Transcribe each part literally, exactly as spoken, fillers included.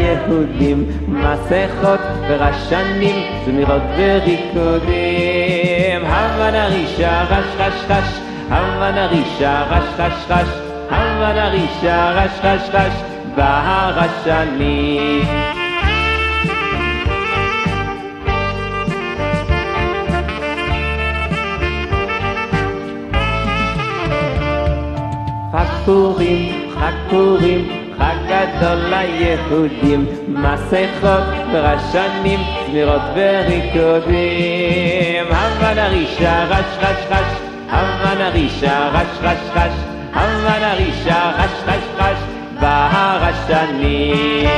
ליהודים, מסכות ורשנים, זמירות וריקודים. המן הרישה רש רש רש, המן הרישה רש רש רש, המן הרישה רש רש רש, בהרשנים. חג פורים, חג פורים, חג גדול ליהודים, מסכות ורשנים, זמירות וריקודים. המן הרישה רש רש רש, המן הרישה רש רש רש, המן הרישה רש רש רש, בהרשנים.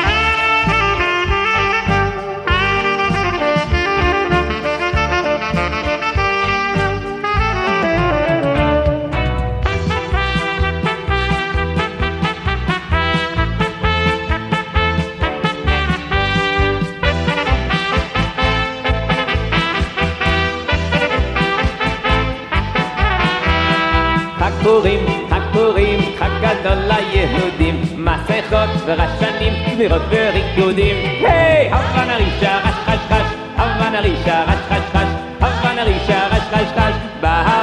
חג פורים, חג פורים, חג גדול ליהודים, מסכות ורשנים, זמירות וריקודים. היי! המן הרישה רש רש רש, המן הרישה רש רש רש, המן הרישה רש רש רש,